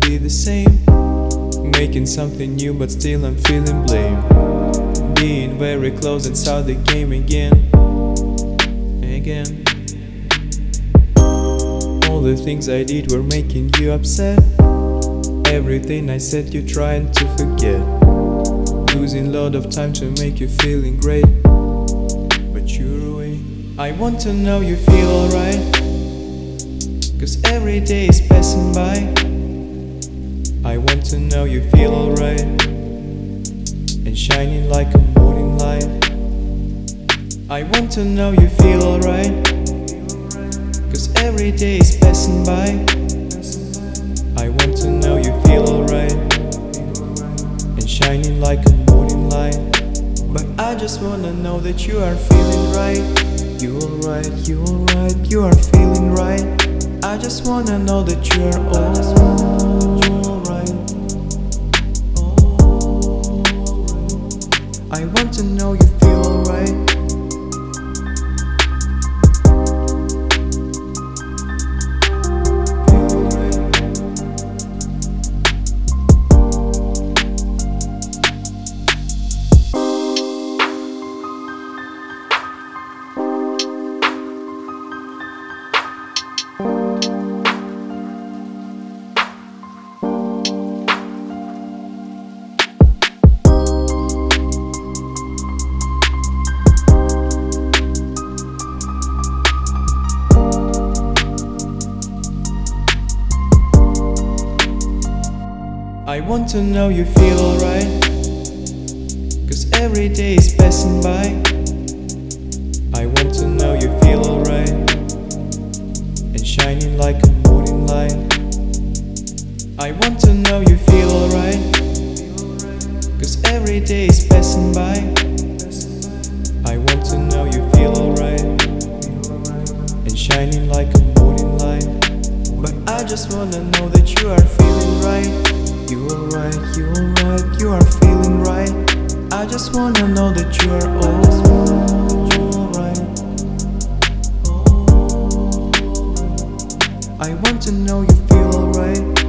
be the same. Making something new but still I'm feeling blame. Being very close and start the game again. All the things I did were making you upset. Everything I said you're trying to forget. Losing a lot of time to make you feeling great, but you're away. I want to know you feel alright, 'cause every day is passing by. I want to know you feel alright and shining like a morning light. I want to know you feel alright, 'cause every day is passing by. I want to know you feel alright and shining like a morning light. But I just wanna know that you are feeling right. You alright, you alright, you are feeling right. I just wanna know that you are alright. I want to know you feel alright. I want to know you feel alright, 'cause every day is passing by. I want to know you feel alright and shining like a morning light. I want to know you feel alright, 'cause every day is passing by. I want to know you feel alright and shining like a morning light. But I just wanna know that you are feeling right. You alright, you alright, you are feeling right. I just wanna know that you are alright. I want to know you feel alright.